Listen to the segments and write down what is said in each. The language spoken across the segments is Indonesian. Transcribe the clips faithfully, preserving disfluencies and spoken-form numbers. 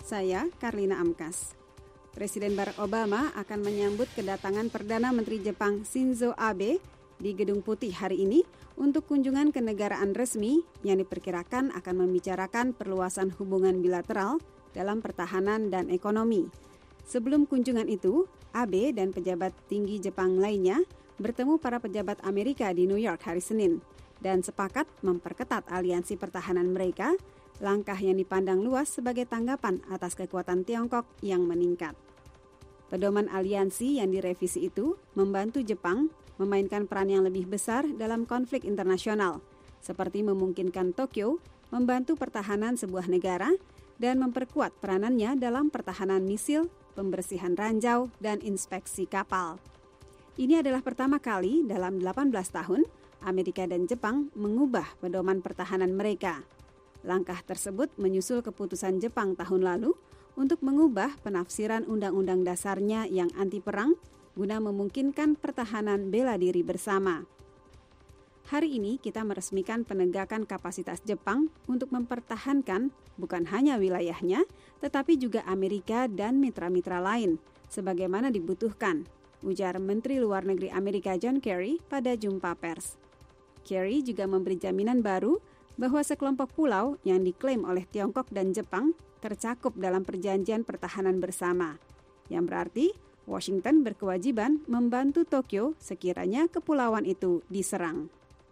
saya Karlina Amkas. Presiden Barack Obama akan menyambut kedatangan Perdana Menteri Jepang Shinzo Abe di Gedung Putih hari ini untuk kunjungan kenegaraan resmi yang diperkirakan akan membicarakan perluasan hubungan bilateral dalam pertahanan dan ekonomi. Sebelum kunjungan itu, Abe dan pejabat tinggi Jepang lainnya bertemu para pejabat Amerika di New York hari Senin dan sepakat memperketat aliansi pertahanan mereka, langkah yang dipandang luas sebagai tanggapan atas kekuatan Tiongkok yang meningkat. Pedoman aliansi yang direvisi itu membantu Jepang memainkan peran yang lebih besar dalam konflik internasional, seperti memungkinkan Tokyo membantu pertahanan sebuah negara dan memperkuat peranannya dalam pertahanan misil, pembersihan ranjau, dan inspeksi kapal. Ini adalah pertama kali dalam delapan belas tahun Amerika dan Jepang mengubah pedoman pertahanan mereka. Langkah tersebut menyusul keputusan Jepang tahun lalu untuk mengubah penafsiran undang-undang dasarnya yang anti perang guna memungkinkan pertahanan bela diri bersama. Hari ini kita meresmikan penegakan kapasitas Jepang untuk mempertahankan bukan hanya wilayahnya, tetapi juga Amerika dan mitra-mitra lain, sebagaimana dibutuhkan, ujar Menteri Luar Negeri Amerika John Kerry pada jumpa pers. Kerry juga memberi jaminan baru bahwa sekelompok pulau yang diklaim oleh Tiongkok dan Jepang tercakup dalam perjanjian pertahanan bersama, yang berarti Washington berkewajiban membantu Tokyo sekiranya kepulauan itu diserang.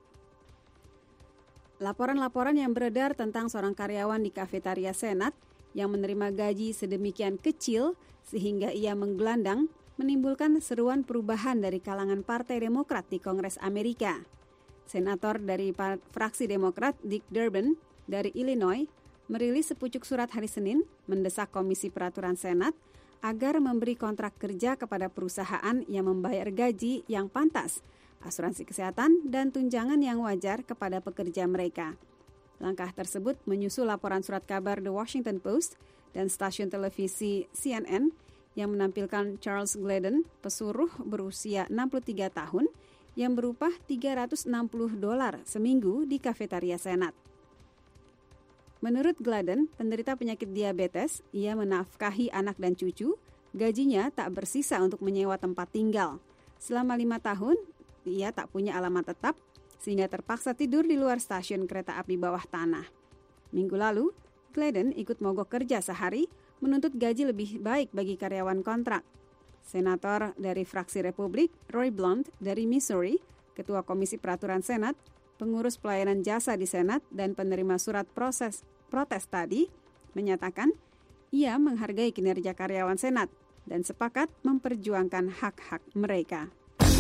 Laporan-laporan yang beredar tentang seorang karyawan di kafetaria Senat yang menerima gaji sedemikian kecil sehingga ia menggelandang menimbulkan seruan perubahan dari kalangan Partai Demokrat di Kongres Amerika. Senator dari fraksi Demokrat Dick Durbin dari Illinois merilis sepucuk surat hari Senin mendesak Komisi Peraturan Senat agar memberi kontrak kerja kepada perusahaan yang membayar gaji yang pantas, asuransi kesehatan, dan tunjangan yang wajar kepada pekerja mereka. Langkah tersebut menyusul laporan surat kabar The Washington Post dan stasiun televisi C N N yang menampilkan Charles Gladden, pesuruh berusia enam puluh tiga tahun, yang berupah tiga ratus enam puluh dolar seminggu di kafetaria Senat. Menurut Gladden, penderita penyakit diabetes, ia menafkahi anak dan cucu, gajinya tak bersisa untuk menyewa tempat tinggal. Selama lima tahun, ia tak punya alamat tetap, sehingga terpaksa tidur di luar stasiun kereta api bawah tanah. Minggu lalu, Gladden ikut mogok kerja sehari, menuntut gaji lebih baik bagi karyawan kontrak. Senator dari fraksi Republik, Roy Blunt dari Missouri, Ketua Komisi Peraturan Senat, pengurus pelayanan jasa di Senat, dan penerima surat proses protes tadi, menyatakan ia menghargai kinerja karyawan Senat dan sepakat memperjuangkan hak-hak mereka.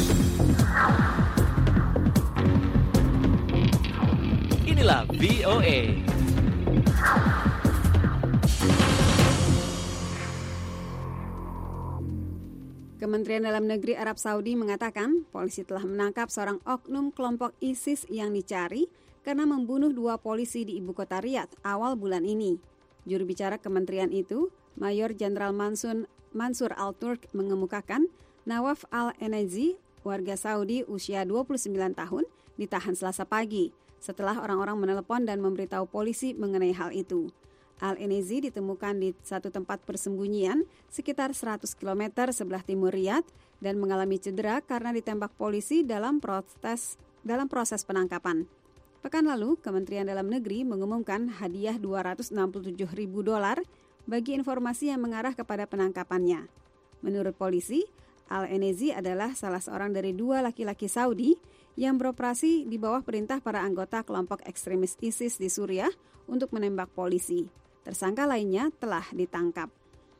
Inilah V O A. Kementerian Dalam Negeri Arab Saudi mengatakan polisi telah menangkap seorang oknum kelompok ISIS yang dicari karena membunuh dua polisi di ibu kota Riyadh awal bulan ini. Juru bicara kementerian itu, Mayor Jenderal Mansur, Mansur Al-Turk mengemukakan Nawaf Al-Enazi, warga Saudi usia dua puluh sembilan tahun, ditahan Selasa pagi setelah orang-orang menelepon dan memberitahu polisi mengenai hal itu. Al-Enazi ditemukan di satu tempat persembunyian sekitar seratus kilometer sebelah timur Riyadh dan mengalami cedera karena ditembak polisi dalam proses dalam proses penangkapan. Pekan lalu, Kementerian Dalam Negeri mengumumkan hadiah dua ratus enam puluh tujuh ribu dolar bagi informasi yang mengarah kepada penangkapannya. Menurut polisi, Al-Enazi adalah salah seorang dari dua laki-laki Saudi yang beroperasi di bawah perintah para anggota kelompok ekstremis ISIS di Suriah untuk menembak polisi. Tersangka lainnya telah ditangkap.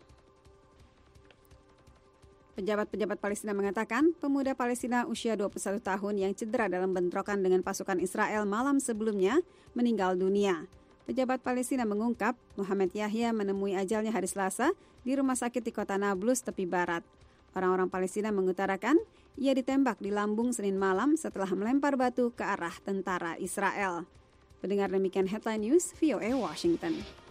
Pejabat-pejabat Palestina mengatakan pemuda Palestina usia dua puluh satu tahun yang cedera dalam bentrokan dengan pasukan Israel malam sebelumnya meninggal dunia. Pejabat Palestina mengungkap Muhammad Yahya menemui ajalnya hari Selasa di rumah sakit di kota Nablus, tepi barat. Orang-orang Palestina mengutarakan ia ditembak di lambung Senin malam setelah melempar batu ke arah tentara Israel. Pendengar demikian Headline News V O A Washington.